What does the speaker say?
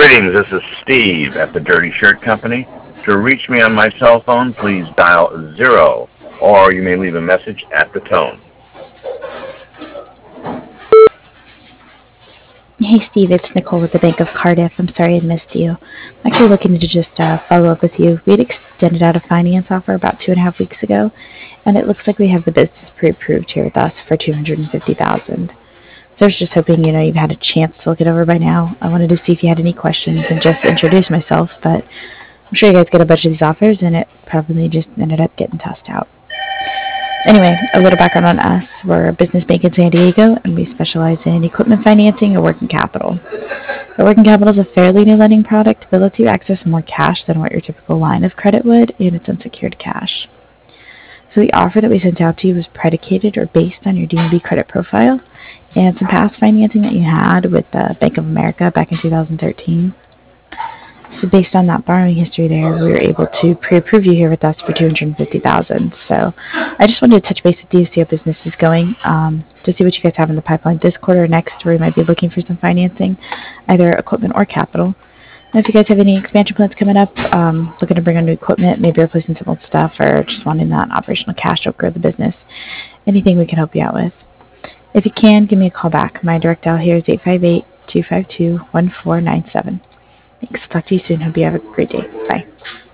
Greetings, this is Steve at the Dirty Shirt Company. To reach me on my cell phone, please dial 0, or you may leave a message at the tone. Hey Steve, it's Nicole with the Bank of Cardiff. I'm sorry I missed you. I'm actually looking to just follow up with you. We had extended out a finance offer about 2.5 weeks ago, and it looks like we have the business pre-approved here with us for 250,000. So I was just hoping you've had a chance to look it over by now. I wanted to see if you had any questions and just introduce myself, but I'm sure you guys get a bunch of these offers, and it probably just ended up getting tossed out. Anyway, a little background on us. We're a business bank in San Diego, and we specialize in equipment financing and working capital. The working capital is a fairly new lending product, but lets you access more cash than what your typical line of credit would, and it's unsecured cash. So the offer that we sent out to you was predicated or based on your DNB credit profile and some past financing that you had with Bank of America back in 2013. So based on that borrowing history there, we were able to pre-approve you here with us for 250,000. So I just wanted to touch base with you, see how business is going, to see what you guys have in the pipeline this quarter or next, where you might be looking for some financing, either equipment or capital. And if you guys have any expansion plans coming up, looking to bring on new equipment, maybe replacing some old stuff, or just wanting that operational cash to grow the business, anything we can help you out with. If you can, give me a call back. My direct dial here is 858-252-1497. Thanks. Talk to you soon. Hope you have a great day. Bye.